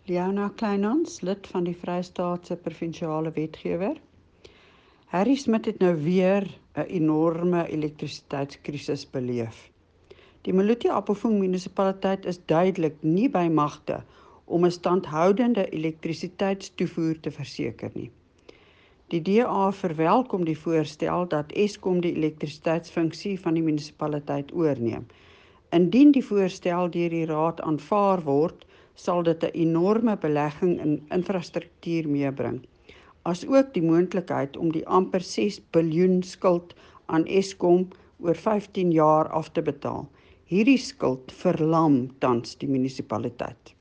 Liana Kleinhans, lid van die Vrystaatse provinsiale wetgewer. Harry Smit het nou weer 'n enorme elektrisiteitskrisis beleef. Die Maluti-Appelfoong munisipaliteit is duidelik nie by magte om 'n standhoudende elektrisiteitstoevoer te verseker nie. Die DA verwelkom die voorstel dat Eskom die elektrisiteitsfunksie van die munisipaliteit oorneem. Indien die voorstel deur die raad aanvaar word, sal dit 'n enorme belegging in infrastruktuur meebring, asook die moontlikheid om die amper 6 biljoen skuld aan Eskom oor 15 jaar af te betaal. Hierdie skuld verlam tans die munisipaliteit.